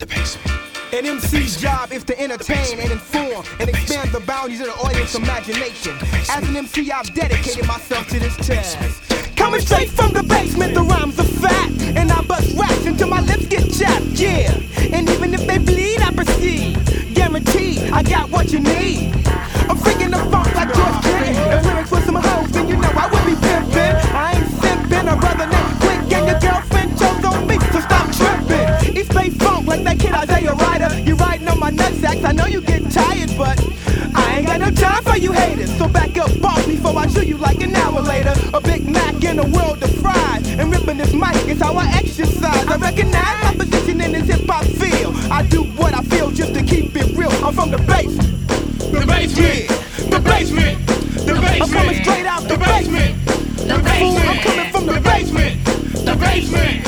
An MC's job is to entertain and inform and expand the boundaries of the audience's imagination. As an MC, I've dedicated myself to this task. Coming straight from the basement, the rhymes are fat, and I bust raps until my lips get chapped, yeah. And even if they bleed, I proceed. Guaranteed, I got what you need. I'm freaking the funk like George Clinton. If lyrics with some hoes, then you know I would be pimpin'. I ain't simpin', a brother named Quick, and your girlfriend chose on me, so stop trippin'. East Bay funk like that kid Isaiah Ryder. You riding on my nutsacks, I know you get tired, but I ain't got no time for you haters. So back up off before I shoot you like an hour later. A Big Mac in a world of fries, and ripping this mic is how I exercise. I recognize my position in this hip hop field. I do what I feel just to keep it real. I'm from the basement. The basement, the basement, the basement. I'm coming straight out the basement. The basement, I'm coming from the basement, the basement.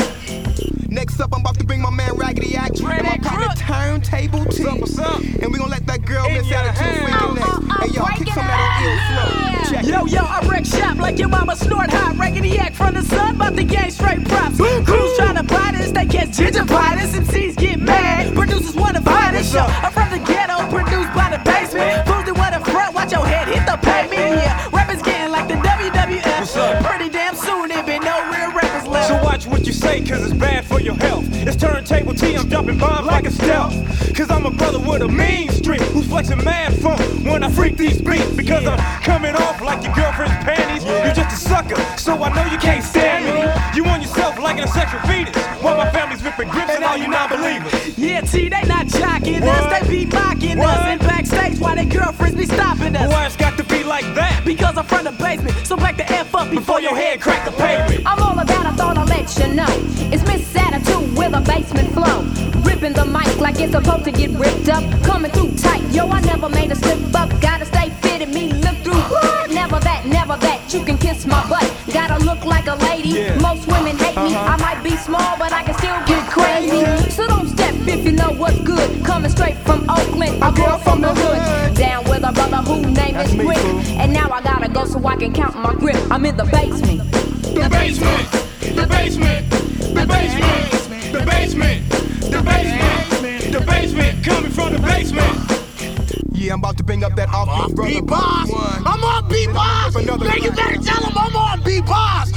Next up, I'm about to bring my man Raggedy Act and my partner Turntable T. What's up? And we gon' let that girl miss out of 2 freaking legs. Hey, y'all, kick some of that ill flow. Check Yo, I wreck shop like your mama snort hot. Raggedy Act from the sun, but the gang straight props. Crews tryna buy this, they can't gentrify this. MCs get mad, producers wanna buy this show. I'm from the ghetto, produced by the basement. Fools that wear the front, watch your head hit the pavement. Yeah, rappers getting like the WWF. What's up? Pretty damn soon, there be no real rappers left. So watch what you say, cause it's bad for your health. It's Turntable T, I'm dropping bombs like a stealth. Cause I'm a brother with a mean streak who's flexing mad funk when I freak these beats. Because I'm coming off like your girlfriend's panties. You're just a sucker, so I know you can't stand me. You want yourself like a sexual fetus, while my family's ripping grips and all you non-believers. Yeah, T, they not jocking What? us, they be mocking What? us. And backstage, why their girlfriends be stopping us? Why it's got to be like that? Because I'm from the basement, so back the F up Before your head crack the pavement. I'm all about, I thought I'd let you know. It's Miss Attitude with a basement flow. Ripping the mic like it's supposed to get ripped up. Coming through tight, yo, I never made a slip up. Gotta stay fitted, me look through. What? Never that, you can kiss my butt. Gotta look like a lady, Yeah. most women hate me. I might be small, but I can still get crazy. So don't step if you know what's good. Coming straight from Oakland, a girl from the hood. Down with a brother who name is Quick. And now I gotta go so I can count my grip. I'm in the basement. The basement, the basement, the basement, the basement, the basement, the basement, coming from the basement. Yeah, I'm about to bring up that off brother. B-Boss! I'm on B-Boss! Man, you better tell him I'm on B-Boss!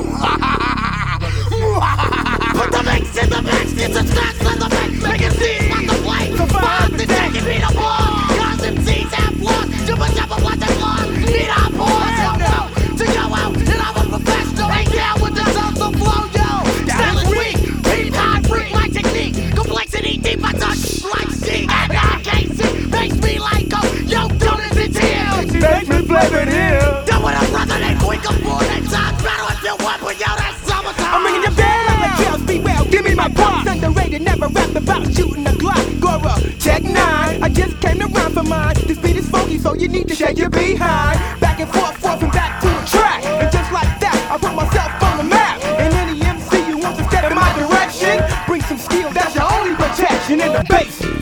Put the mix in the mix, it's a scratch in the mix, make it seem like a play. Fuck the deck and beat a ball! Cause MCs have flaws, jumpa what they want, need our pause, yo, to go out, and I'm a professional, ain't down with the social flow, yo! Style is weak, P-Pod, freak like technique, complexity deep, I touch like steam, and I can't see, makes me like go, yo, donuts and tears! Basement flavor here. Done with a brother named Quick, a fool that time, better if you want, but yo, that's summertime! I'm ringing your bell like Charles B. Well. Give me my box. Underrated, never rapped about shooting a Glock. Gora, Tech 9. I just came to rhyme for mine. This beat is funky, so you need to shake your behind. Back and forth and back to the track. And just like that, I put myself on the map. And any MC who wants to step in my direction, bring some skill, that's your only protection in the basement.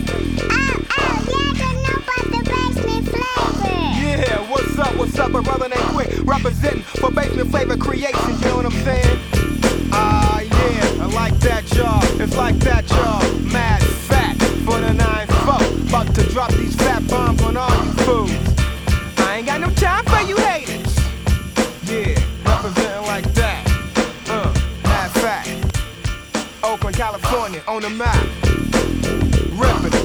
Yeah, what's up, a brother named Quick, representing for Basement Flavor Creations, you know what I'm saying? Yeah, I like that, y'all, it's like that, y'all, mad fat for the 9-4, about to drop these fat bombs on all you fools, I ain't got no time for you haters, yeah, representing like that, mad fat, Oakland, California, on the map, ripping.